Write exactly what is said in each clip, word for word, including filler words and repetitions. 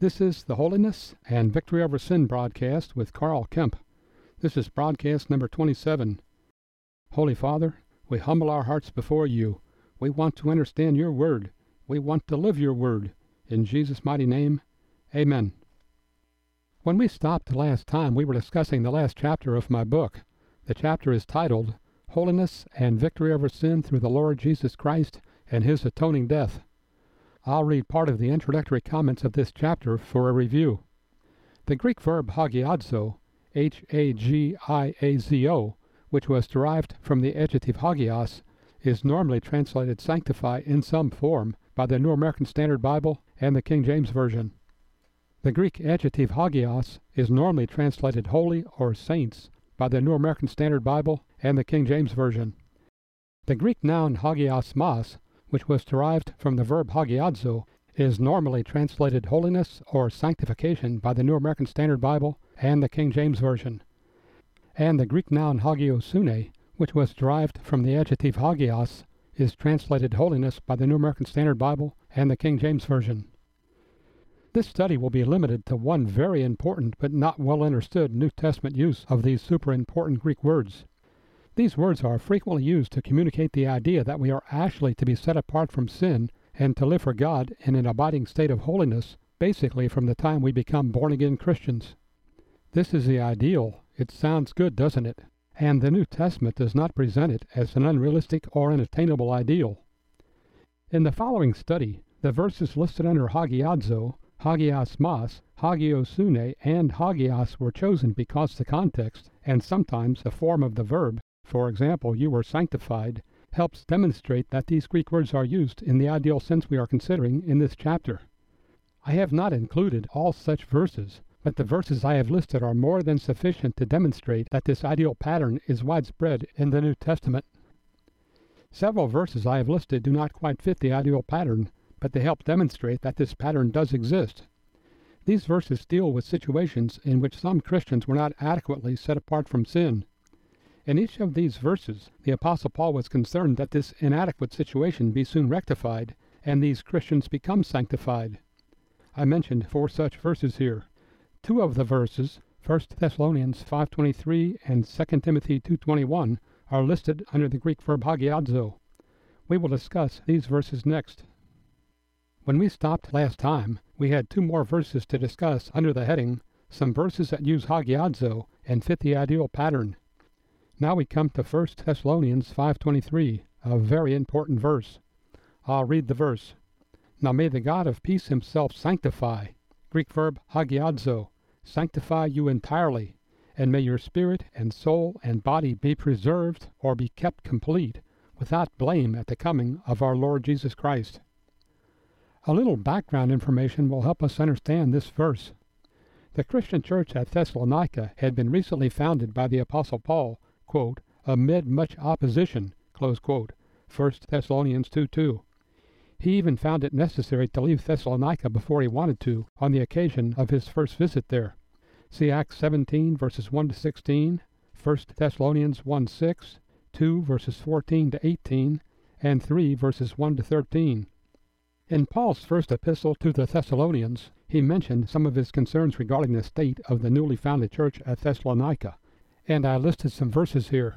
This is the Holiness and Victory Over Sin broadcast with Carl Kemp. This is broadcast number twenty-seven. Holy Father, we humble our hearts before you. We want to understand your word. We want to live your word. In Jesus' mighty name, amen. When we stopped last time, we were discussing the last chapter of my book. The chapter is titled, Holiness and Victory Over Sin Through the Lord Jesus Christ and His Atoning Death. I'll read part of the introductory comments of this chapter for a review. The Greek verb hagiadzo, H A G I A Z O, which was derived from the adjective hagios, is normally translated sanctify in some form by the New American Standard Bible and the King James Version. The Greek adjective hagios is normally translated holy or saints by the New American Standard Bible and the King James Version. The Greek noun hagiosmos, which was derived from the verb hagiadzo, is normally translated holiness or sanctification by the New American Standard Bible and the King James Version. And the Greek noun hagiosune, which was derived from the adjective hagios, is translated holiness by the New American Standard Bible and the King James Version. This study will be limited to one very important but not well understood New Testament use of these super important Greek words. These words are frequently used to communicate the idea that we are actually to be set apart from sin and to live for God in an abiding state of holiness, basically from the time we become born-again Christians. This is the ideal. It sounds good, doesn't it? And the New Testament does not present it as an unrealistic or unattainable ideal. In the following study, the verses listed under hagiadzo, hagiosmos, hagiosune, and hagios were chosen because the context, and sometimes the form of the verb, for example, you were sanctified, helps demonstrate that these Greek words are used in the ideal sense we are considering in this chapter. I have not included all such verses, but the verses I have listed are more than sufficient to demonstrate that this ideal pattern is widespread in the New Testament. Several verses I have listed do not quite fit the ideal pattern, but they help demonstrate that this pattern does exist. These verses deal with situations in which some Christians were not adequately set apart from sin. In each of these verses, the Apostle Paul was concerned that this inadequate situation be soon rectified, and these Christians become sanctified. I mentioned four such verses here. Two of the verses, First Thessalonians five twenty-three and Second Timothy two twenty-one, are listed under the Greek verb hagiadzo. We will discuss these verses next. When we stopped last time, we had two more verses to discuss under the heading, Some Verses That Use Hagiadzo and Fit the Ideal Pattern. Now we come to First Thessalonians five twenty-three, a very important verse. I'll read the verse. Now may the God of peace himself sanctify, Greek verb hagiadzo, sanctify you entirely, and may your spirit and soul and body be preserved or be kept complete, without blame at the coming of our Lord Jesus Christ. A little background information will help us understand this verse. The Christian church at Thessalonica had been recently founded by the Apostle Paul, quote, amid much opposition, close quote, First Thessalonians two two. He even found it necessary to leave Thessalonica before he wanted to, on the occasion of his first visit there. See Acts seventeen, verses one to sixteen, First Thessalonians one six, two, verses fourteen to eighteen, and three, verses one to thirteen. In Paul's first epistle to the Thessalonians, he mentioned some of his concerns regarding the state of the newly founded church at Thessalonica, and I listed some verses here.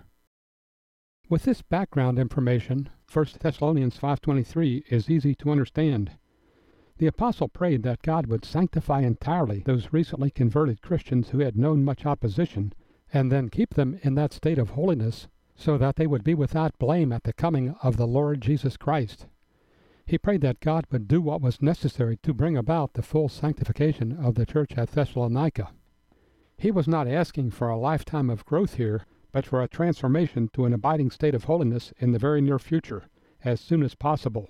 With this background information, First Thessalonians five twenty-three is easy to understand. The apostle prayed that God would sanctify entirely those recently converted Christians who had known much opposition, and then keep them in that state of holiness, so that they would be without blame at the coming of the Lord Jesus Christ. He prayed that God would do what was necessary to bring about the full sanctification of the church at Thessalonica. He was not asking for a lifetime of growth here, but for a transformation to an abiding state of holiness in the very near future, as soon as possible.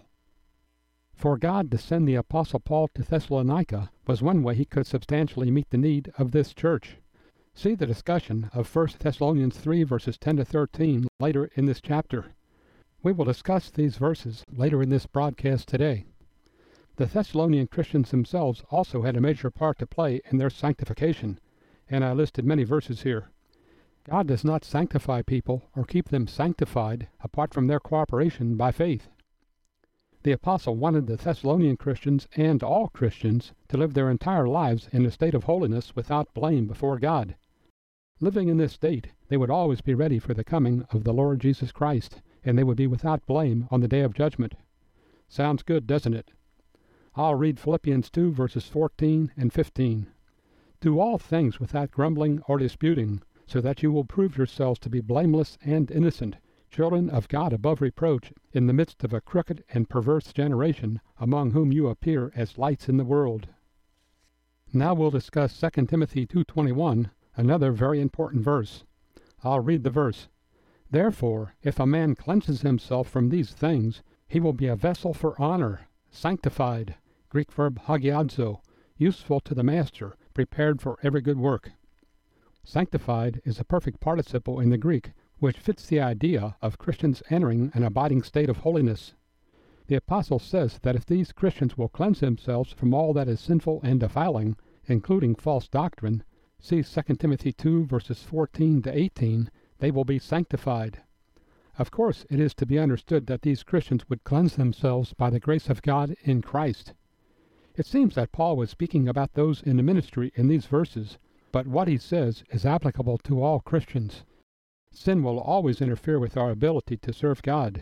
For God to send the Apostle Paul to Thessalonica was one way he could substantially meet the need of this church. See the discussion of First Thessalonians three, verses ten to thirteen, later in this chapter. We will discuss these verses later in this broadcast today. The Thessalonian Christians themselves also had a major part to play in their sanctification, and I listed many verses here. God does not sanctify people or keep them sanctified apart from their cooperation by faith. The apostle wanted the Thessalonian Christians and all Christians to live their entire lives in a state of holiness without blame before God. Living in this state, they would always be ready for the coming of the Lord Jesus Christ, and they would be without blame on the day of judgment. Sounds good, doesn't it? I'll read Philippians two, verses fourteen and fifteen. Do all things without grumbling or disputing, so that you will prove yourselves to be blameless and innocent, children of God above reproach, in the midst of a crooked and perverse generation, among whom you appear as lights in the world. Now we'll discuss Second Timothy two twenty-one, another very important verse. I'll read the verse. Therefore, if a man cleanses himself from these things, he will be a vessel for honor, sanctified, Greek verb hagiadzo, useful to the master, prepared for every good work. Sanctified is a perfect participle in the Greek, which fits the idea of Christians entering an abiding state of holiness. The apostle says that if these Christians will cleanse themselves from all that is sinful and defiling, including false doctrine, see Second Timothy two, verses fourteen to eighteen, they will be sanctified. Of course, it is to be understood that these Christians would cleanse themselves by the grace of God in Christ. It seems that Paul was speaking about those in the ministry in these verses, but what he says is applicable to all Christians. Sin will always interfere with our ability to serve God.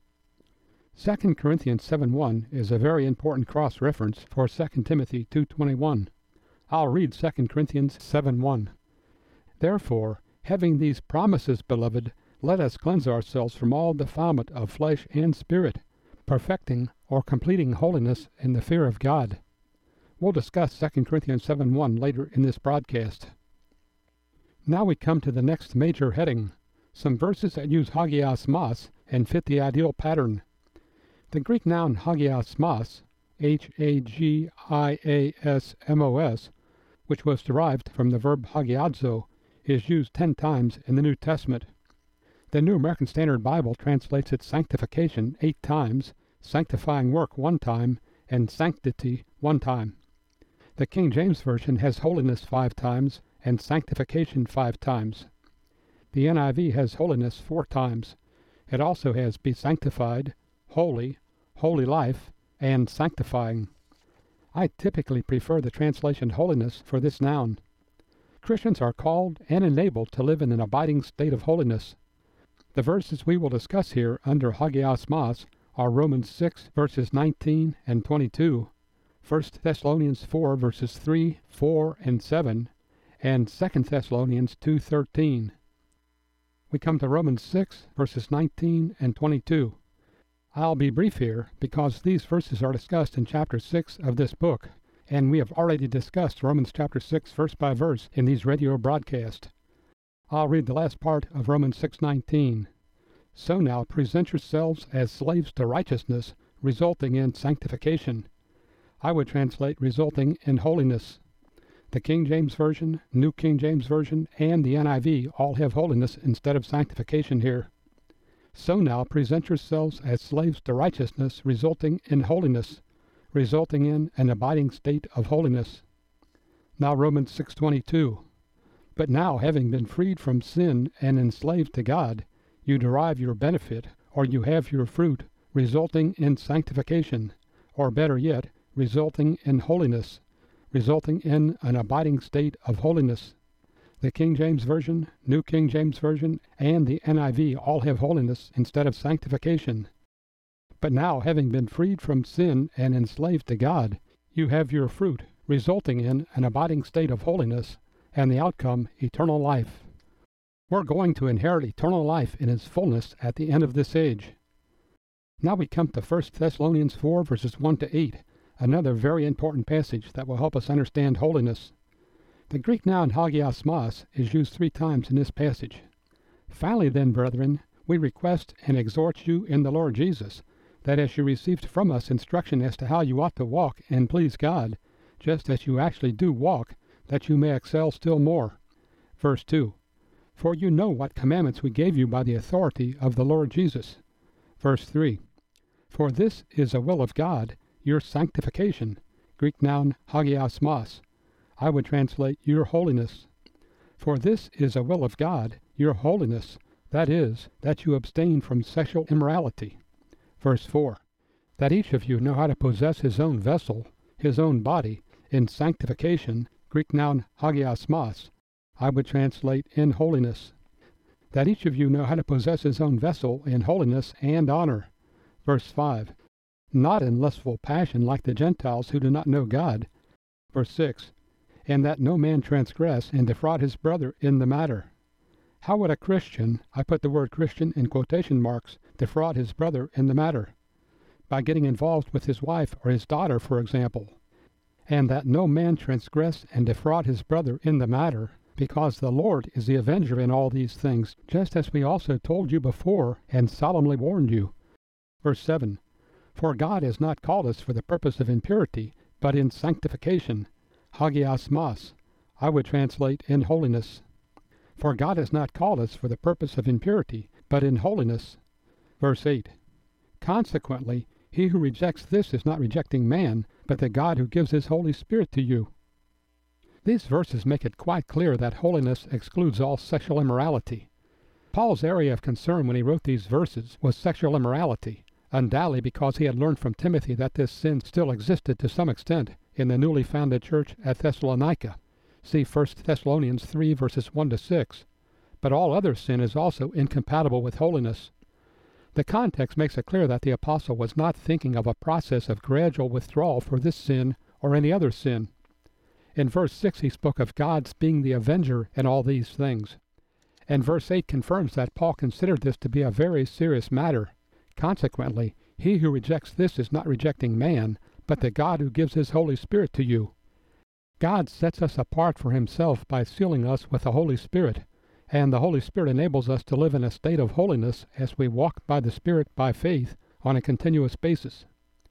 Second Corinthians seven one is a very important cross-reference for Second Timothy two twenty-one. I'll read Second Corinthians seven one. Therefore, having these promises, beloved, let us cleanse ourselves from all defilement of flesh and spirit, perfecting or completing holiness in the fear of God. We'll discuss Second Corinthians seven one later in this broadcast. Now we come to the next major heading, some verses that use hagios mas and fit the ideal pattern. The Greek noun hagios mas, H A G I A S M O S, which was derived from the verb hagiadzo, is used ten times in the New Testament. The New American Standard Bible translates it sanctification eight times, sanctifying work one time, and sanctity one time. The King James Version has holiness five times and sanctification five times. The N I V has holiness four times. It also has be sanctified, holy, holy life, and sanctifying. I typically prefer the translation holiness for this noun. Christians are called and enabled to live in an abiding state of holiness. The verses we will discuss here under hagios mas are Romans six, verses nineteen and twenty-two, First Thessalonians four, verses three, four, and seven, and Second Thessalonians two thirteen. We come to Romans six, verses nineteen and twenty-two. I'll be brief here because these verses are discussed in chapter six of this book, and we have already discussed Romans chapter six verse by verse in these radio broadcasts. I'll read the last part of Romans six nineteen. So now present yourselves as slaves to righteousness, resulting in sanctification. I would translate resulting in holiness. The King James Version, New King James Version, and the N I V all have holiness instead of sanctification here. So now present yourselves as slaves to righteousness, resulting in holiness, resulting in an abiding state of holiness. Now Romans six twenty-two. But now, having been freed from sin and enslaved to God, you derive your benefit, or you have your fruit, resulting in sanctification, or better yet, resulting in holiness, resulting in an abiding state of holiness. The King James Version, New King James Version, and the N I V all have holiness instead of sanctification. But now, having been freed from sin and enslaved to God, you have your fruit, resulting in an abiding state of holiness, and the outcome, eternal life. We're going to inherit eternal life in its fullness at the end of this age. Now we come to First Thessalonians four, verses one to eight, another very important passage that will help us understand holiness. The Greek noun hagios mas is used three times in this passage. Finally then, brethren, we request and exhort you in the Lord Jesus, that as you received from us instruction as to how you ought to walk and please God, just as you actually do walk, that you may excel still more. Verse two. For you know what commandments we gave you by the authority of the Lord Jesus. Verse three. For this is the will of God, your sanctification. Greek noun hagios mas. I would translate your holiness. For this is the will of God, your holiness, that is, that you abstain from sexual immorality. Verse four. that each of you know how to possess his own vessel, his own body, in sanctification, Greek noun hagiasmos, I would translate in holiness. That each of you know how to possess his own vessel in holiness and honor. Verse five. Not in lustful passion like the Gentiles who do not know God. Verse six. And that no man transgress and defraud his brother in the matter. How would a Christian, I put the word Christian in quotation marks, defraud his brother in the matter? By getting involved with his wife or his daughter, for example. And that no man transgress and defraud his brother in the matter, because the Lord is the avenger in all these things, just as we also told you before and solemnly warned you. Verse seven. For God has not called us for the purpose of impurity, but in sanctification, hagiasmos, I would translate in holiness. For God has not called us for the purpose of impurity, but in holiness. Verse eight. Consequently, he who rejects this is not rejecting man, but the God who gives his Holy Spirit to you. These verses make it quite clear that holiness excludes all sexual immorality. Paul's area of concern when he wrote these verses was sexual immorality, undoubtedly because he had learned from Timothy that this sin still existed to some extent in the newly founded church at Thessalonica. See First Thessalonians three, verses one to six. But all other sin is also incompatible with holiness. The context makes it clear that the apostle was not thinking of a process of gradual withdrawal for this sin or any other sin. In verse six he spoke of God's being the avenger in all these things. And verse eight confirms that Paul considered this to be a very serious matter. Consequently, he who rejects this is not rejecting man, but the God who gives his Holy Spirit to you. God sets us apart for himself by sealing us with the Holy Spirit, and the Holy Spirit enables us to live in a state of holiness as we walk by the Spirit by faith on a continuous basis.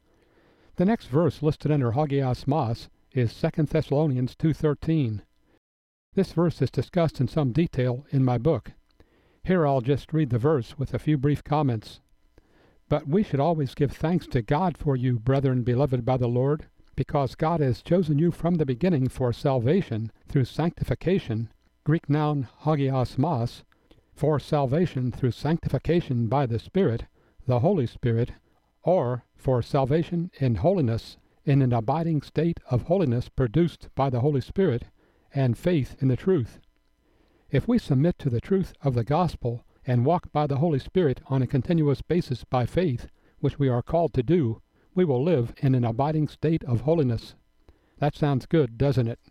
The next verse listed under hagiasmos is Second Thessalonians two thirteen. This verse is discussed in some detail in my book. Here I'll just read the verse with a few brief comments. But we should always give thanks to God for you, brethren beloved by the Lord, because God has chosen you from the beginning for salvation through sanctification, Greek noun hagiasmos, for salvation through sanctification by the Spirit, the Holy Spirit, or for salvation in holiness, in an abiding state of holiness produced by the Holy Spirit, and faith in the truth. If we submit to the truth of the gospel and walk by the Holy Spirit on a continuous basis by faith, which we are called to do, we will live in an abiding state of holiness. That sounds good, doesn't it?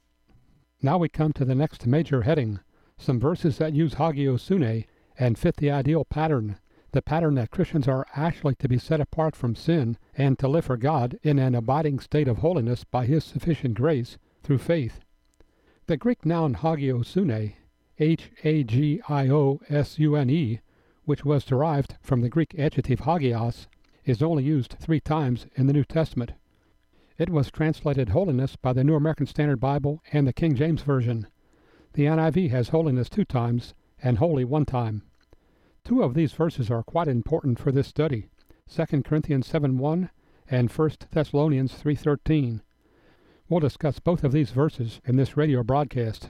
Now we come to the next major heading, some verses that use hagiosune and fit the ideal pattern, the pattern that Christians are actually to be set apart from sin and to live for God in an abiding state of holiness by his sufficient grace through faith. The Greek noun hagiosune, H A G I O S U N E, which was derived from the Greek adjective hagios, is only used three times in the New Testament. It was translated holiness by the New American Standard Bible and the King James Version. The N I V has holiness two times and holy one time. Two of these verses are quite important for this study, Second Corinthians seven one and First Thessalonians three thirteen. We'll discuss both of these verses in this radio broadcast.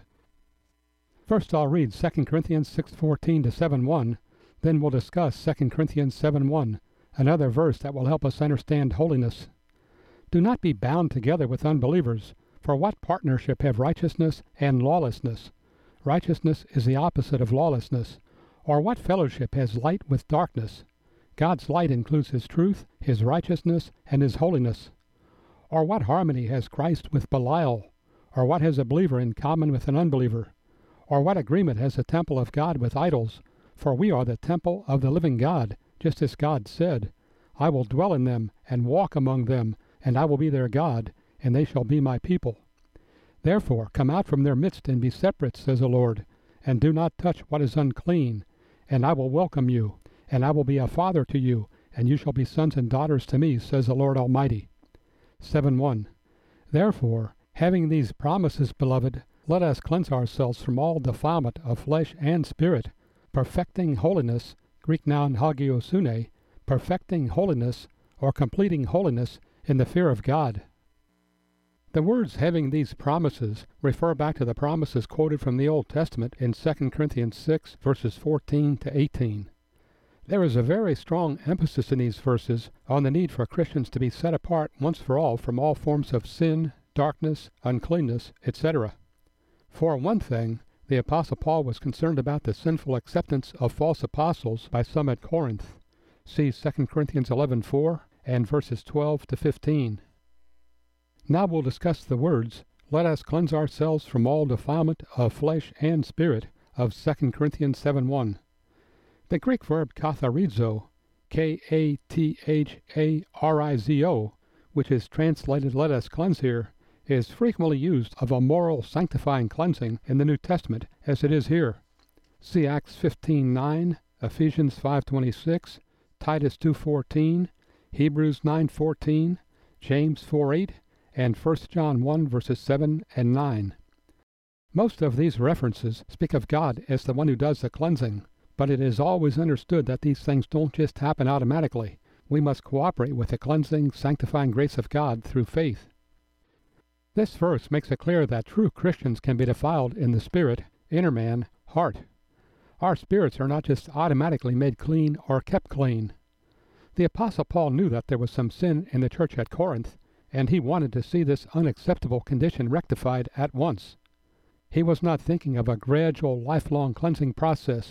First I'll read Second Corinthians six fourteen to seven one, then we'll discuss Second Corinthians seven one, another verse that will help us understand holiness. Do not be bound together with unbelievers, for what partnership have righteousness and lawlessness? Righteousness is the opposite of lawlessness. Or what fellowship has light with darkness? God's light includes his truth, his righteousness, and his holiness. Or what harmony has Christ with Belial? Or what has a believer in common with an unbeliever? Or what agreement has the temple of God with idols? For we are the temple of the living God, just as God said, I will dwell in them and walk among them, and I will be their God, and they shall be my people. Therefore come out from their midst and be separate, says the Lord, and do not touch what is unclean, and I will welcome you, and I will be a father to you, and you shall be sons and daughters to me, says the Lord Almighty. seven one. Therefore, having these promises, beloved, let us cleanse ourselves from all defilement of flesh and spirit, perfecting holiness, Greek noun hagiosune, perfecting holiness, or completing holiness in the fear of God. The words having these promises refer back to the promises quoted from the Old Testament in Second Corinthians six, verses fourteen to eighteen. There is a very strong emphasis in these verses on the need for Christians to be set apart once for all from all forms of sin, darkness, uncleanness, et cetera. For one thing, the Apostle Paul was concerned about the sinful acceptance of false apostles by some at Corinth. See Second Corinthians eleven four and verses twelve to fifteen. Now we'll discuss the words, "Let us cleanse ourselves from all defilement of flesh and spirit," of Second Corinthians seven one. The Greek verb katharizo, K A T H A R I Z O, which is translated "let us cleanse" here, is frequently used of a moral sanctifying cleansing in the New Testament as it is here. See Acts fifteen nine, Ephesians five twenty-six, Titus two fourteen, Hebrews nine fourteen, James four eight, and First John one verses seven and nine. Most of these references speak of God as the one who does the cleansing, but it is always understood that these things don't just happen automatically. We must cooperate with the cleansing, sanctifying grace of God through faith. This verse makes it clear that true Christians can be defiled in the spirit, inner man, heart. Our spirits are not just automatically made clean or kept clean. The Apostle Paul knew that there was some sin in the church at Corinth, and he wanted to see this unacceptable condition rectified at once. He was not thinking of a gradual, lifelong cleansing process.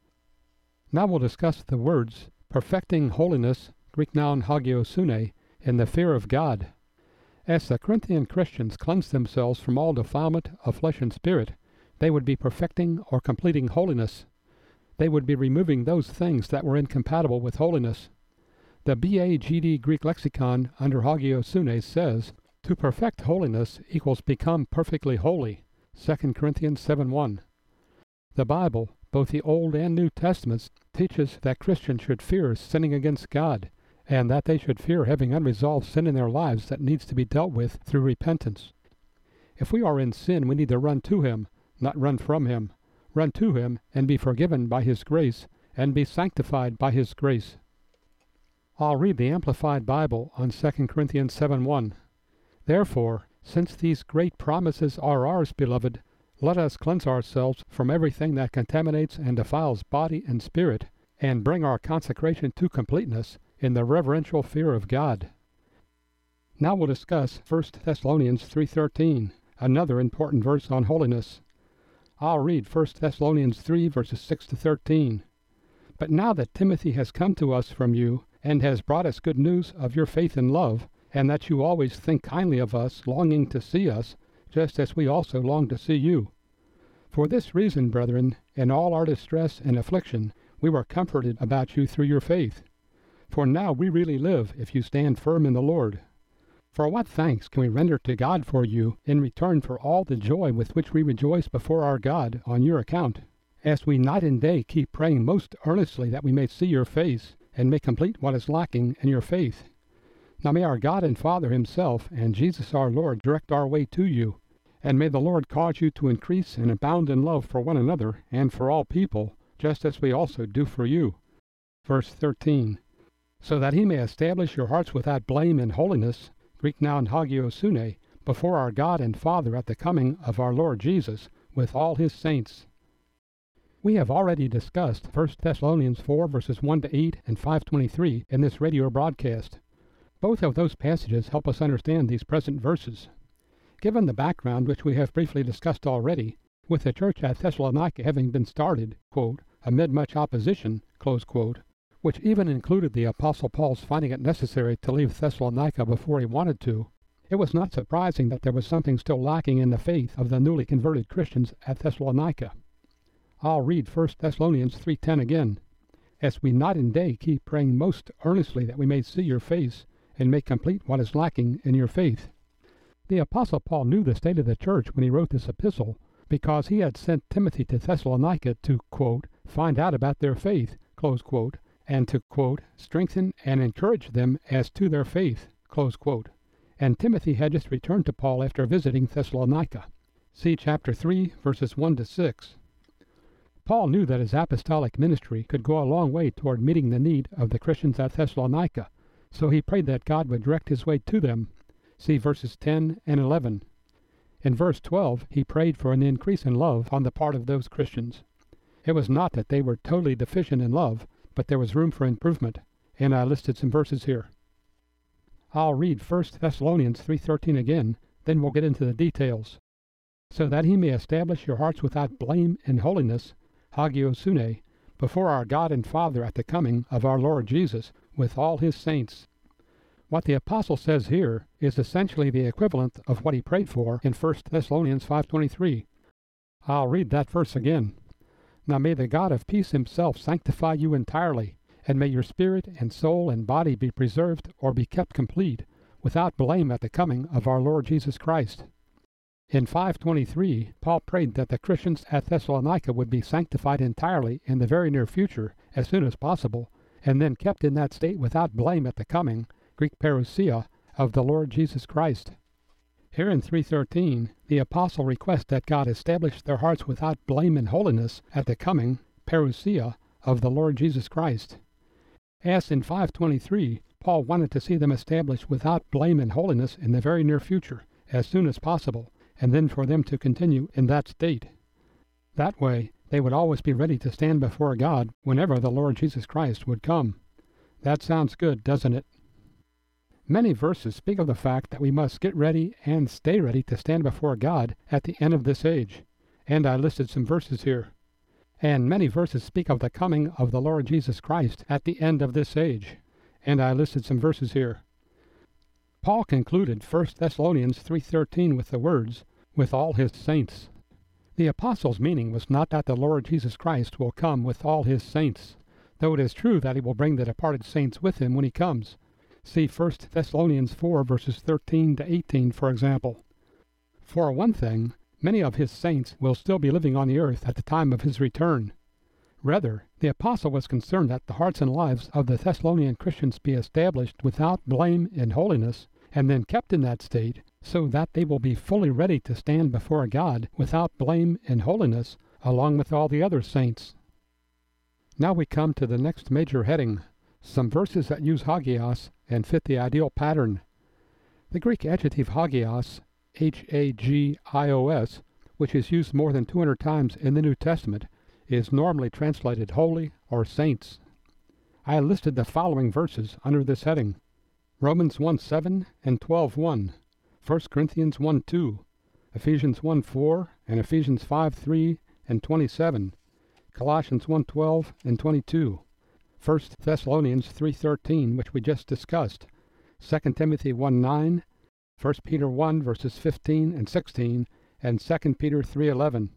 Now we'll discuss the words, perfecting holiness, Greek noun hagiosune, in the fear of God. As the Corinthian Christians cleansed themselves from all defilement of flesh and spirit, they would be perfecting or completing holiness. They would be removing those things that were incompatible with holiness. The B A G D Greek lexicon under hagiosune says, to perfect holiness equals become perfectly holy, Second Corinthians seven one. The Bible, both the Old and New Testaments, teaches that Christians should fear sinning against God, and that they should fear having unresolved sin in their lives that needs to be dealt with through repentance. If we are in sin, we need to run to Him, not run from Him. Run to Him and be forgiven by His grace, and be sanctified by His grace. I'll read the Amplified Bible on Second Corinthians seven one. Therefore, since these great promises are ours, beloved, let us cleanse ourselves from everything that contaminates and defiles body and spirit, and bring our consecration to completeness in the reverential fear of God. Now we'll discuss First Thessalonians three thirteen, another important verse on holiness. I'll read First Thessalonians three verses six to thirteen. But now that Timothy has come to us from you, and has brought us good news of your faith and love, and that you always think kindly of us, longing to see us, just as we also long to see you. For this reason, brethren, in all our distress and affliction, we were comforted about you through your faith. For now we really live if you stand firm in the Lord. For what thanks can we render to God for you in return for all the joy with which we rejoice before our God on your account, as we night and day keep praying most earnestly that we may see your face, and may complete what is lacking in your faith. Now may our God and Father Himself and Jesus our Lord direct our way to you, and may the Lord cause you to increase and abound in love for one another and for all people, just as we also do for you. Verse thirteen. So that He may establish your hearts without blame in holiness, Greek noun hagiosune, before our God and Father at the coming of our Lord Jesus, with all His saints. We have already discussed First Thessalonians four verses one to eight and five twenty-three in this radio broadcast. Both of those passages help us understand these present verses. Given the background which we have briefly discussed already, with the church at Thessalonica having been started, quote, amid much opposition, close quote, which even included the Apostle Paul's finding it necessary to leave Thessalonica before he wanted to, it was not surprising that there was something still lacking in the faith of the newly converted Christians at Thessalonica. I'll read First Thessalonians three ten again. As we night and day keep praying most earnestly that we may see your face, and may complete what is lacking in your faith. The Apostle Paul knew the state of the church when he wrote this epistle, because he had sent Timothy to Thessalonica to, quote, find out about their faith, close quote, and to, quote, strengthen and encourage them as to their faith, close quote. And Timothy had just returned to Paul after visiting Thessalonica. See chapter three, verses one to six. Paul knew that his apostolic ministry could go a long way toward meeting the need of the Christians at Thessalonica, so he prayed that God would direct his way to them. See verses ten and eleven. In verse twelve, he prayed for an increase in love on the part of those Christians. It was not that they were totally deficient in love, but there was room for improvement, and I listed some verses here. I'll read First Thessalonians three thirteen again, then we'll get into the details. So that he may establish your hearts without blame in holiness, hagiosune, before our God and Father at the coming of our Lord Jesus with all his saints. What the apostle says here is essentially the equivalent of what he prayed for in First Thessalonians five twenty-three. I'll read that verse again. Now may the God of peace himself sanctify you entirely, and may your spirit and soul and body be preserved or be kept complete, without blame at the coming of our Lord Jesus Christ. In five twenty-three, Paul prayed that the Christians at Thessalonica would be sanctified entirely in the very near future, as soon as possible, and then kept in that state without blame at the coming, Greek parousia, of the Lord Jesus Christ. Here in three thirteen, the apostle requests that God establish their hearts without blame and holiness at the coming, parousia, of the Lord Jesus Christ. As in five twenty-three, Paul wanted to see them established without blame and holiness in the very near future, as soon as possible, and then for them to continue in that state. That way, they would always be ready to stand before God whenever the Lord Jesus Christ would come. That sounds good, doesn't it? Many verses speak of the fact that we must get ready and stay ready to stand before God at the end of this age, and I listed some verses here. And many verses speak of the coming of the Lord Jesus Christ at the end of this age, and I listed some verses here. Paul concluded First Thessalonians three thirteen with the words, with all his saints. The apostle's meaning was not that the Lord Jesus Christ will come with all his saints, though it is true that he will bring the departed saints with him when he comes. See First Thessalonians four verses thirteen to eighteen, for example. For one thing, many of his saints will still be living on the earth at the time of his return. Rather, the apostle was concerned that the hearts and lives of the Thessalonian Christians be established without blame in holiness, and then kept in that state, so that they will be fully ready to stand before God without blame in holiness, along with all the other saints. Now we come to the next major heading, some verses that use hagios and fit the ideal pattern. The Greek adjective hagios, H A G I O S, which is used more than two hundred times in the New Testament, is normally translated holy or saints. I listed the following verses under this heading: Romans one seven and twelve one, First Corinthians one two, Ephesians one four and Ephesians five three and twenty-seven, Colossians one twelve and twenty-two, First Thessalonians three thirteen, which we just discussed, Second Timothy one nine, First Peter one verses fifteen and sixteen, and Second Peter three eleven.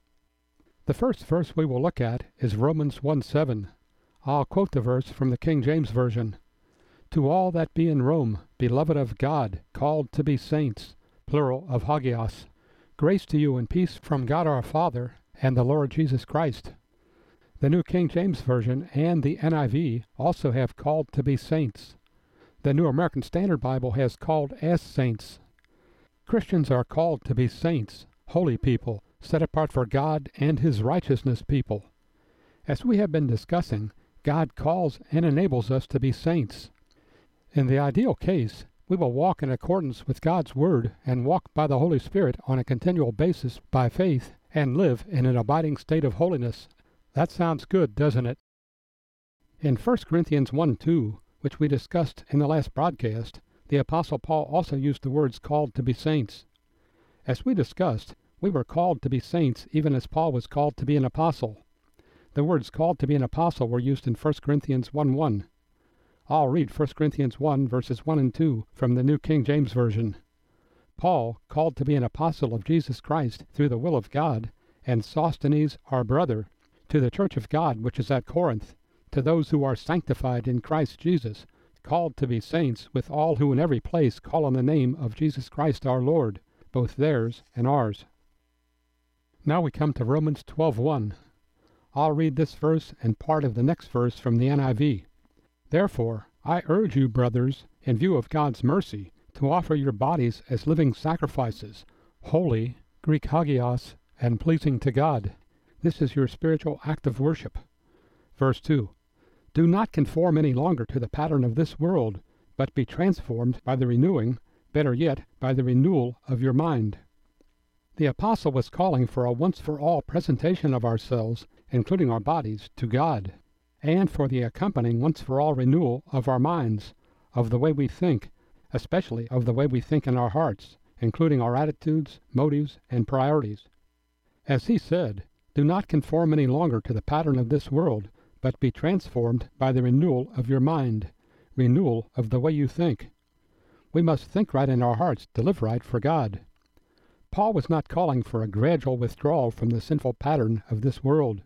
The first verse we will look at is Romans one seven. I'll quote the verse from the King James Version. To all that be in Rome, beloved of God, called to be saints, plural of hagios, grace to you and peace from God our Father and the Lord Jesus Christ. The New King James Version and the N I V also have called to be saints. The New American Standard Bible has called as saints. Christians are called to be saints, holy people, set apart for God and His righteousness people. As we have been discussing, God calls and enables us to be saints. In the ideal case, we will walk in accordance with God's Word and walk by the Holy Spirit on a continual basis by faith and live in an abiding state of holiness. That sounds good, doesn't it? In First Corinthians one two, which we discussed in the last broadcast, the Apostle Paul also used the words called to be saints. As we discussed, we were called to be saints even as Paul was called to be an apostle. The words called to be an apostle were used in First Corinthians one one. I'll read First Corinthians one verses one and two from the New King James Version. Paul, called to be an apostle of Jesus Christ through the will of God, and Sosthenes our brother, to the church of God which is at Corinth, to those who are sanctified in Christ Jesus, called to be saints, with all who in every place call on the name of Jesus Christ our Lord, both theirs and ours. Now we come to Romans twelve one. I'll read this verse and part of the next verse from the N I V. Therefore, I urge you, brothers, in view of God's mercy, to offer your bodies as living sacrifices, holy, Greek hagios, and pleasing to God. This is your spiritual act of worship. Verse two. Do not conform any longer to the pattern of this world, but be transformed by the renewing, better yet, by the renewal of your mind. The apostle was calling for a once-for-all presentation of ourselves, including our bodies, to God. and for the accompanying once-for-all renewal of our minds, of the way we think, especially of the way we think in our hearts, including our attitudes, motives, and priorities. As he said, do not conform any longer to the pattern of this world, but be transformed by the renewal of your mind, renewal of the way you think. We must think right in our hearts to live right for God. Paul was not calling for a gradual withdrawal from the sinful pattern of this world.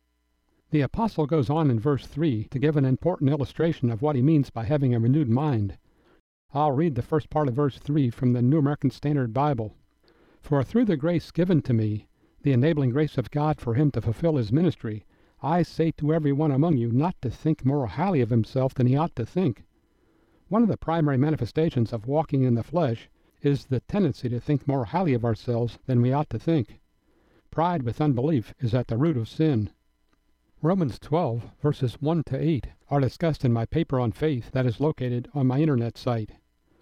The apostle goes on in verse three to give an important illustration of what he means by having a renewed mind. I'll read the first part of verse three from the New American Standard Bible. For through the grace given to me, the enabling grace of God for him to fulfill his ministry, I say to every one among you not to think more highly of himself than he ought to think. One of the primary manifestations of walking in the flesh is the tendency to think more highly of ourselves than we ought to think. Pride with unbelief is at the root of sin. Romans twelve, verses one to eight, are discussed in my paper on faith that is located on my internet site.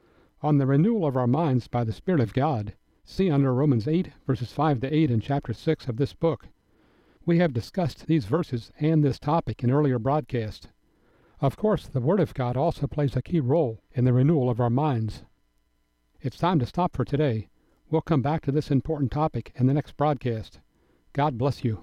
On the renewal of our minds by the Spirit of God, see under Romans eight, verses five to eight in chapter six of this book. We have discussed these verses and this topic in earlier broadcasts. Of course, the Word of God also plays a key role in the renewal of our minds. It's time to stop for today. We'll come back to this important topic in the next broadcast. God bless you.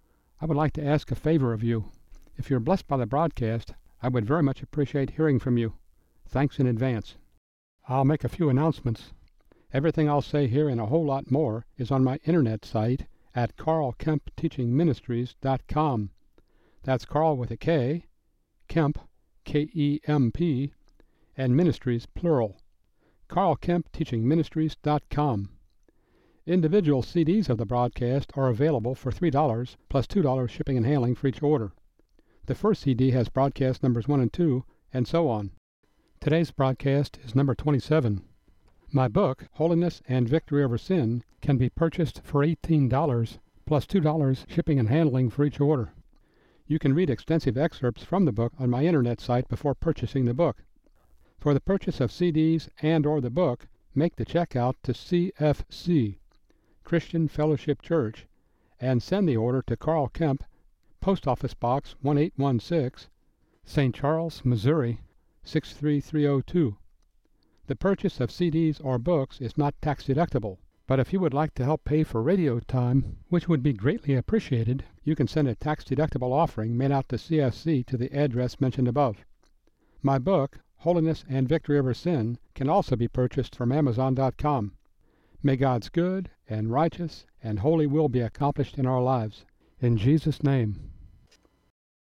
I would like to ask a favor of you. If you're blessed by the broadcast, I would very much appreciate hearing from you. Thanks in advance. I'll make a few announcements. Everything I'll say here and a whole lot more is on my internet site at carl kemp teaching ministries dot com. That's Carl with a K, Kemp, K E M P, and Ministries, plural. carl kemp teaching ministries dot com. Individual C Ds of the broadcast are available for three dollars plus two dollars shipping and handling for each order. The first C D has broadcast numbers one and two, and so on. Today's broadcast is number twenty-seven. My book, Holiness and Victory Over Sin, can be purchased for eighteen dollars plus two dollars shipping and handling for each order. You can read extensive excerpts from the book on my internet site before purchasing the book. For the purchase of C Ds and or the book, make the check out to C F C, Christian Fellowship Church, and send the order to Carl Kemp, Post Office Box one eight one six, Saint Charles, Missouri six three three oh two. The purchase of C Ds or books is not tax deductible, but if you would like to help pay for radio time, which would be greatly appreciated, you can send a tax deductible offering made out to C F C to the address mentioned above. My book, Holiness and Victory Over Sin, can also be purchased from amazon dot com. May God's good and righteous and holy will be accomplished in our lives. In Jesus' name.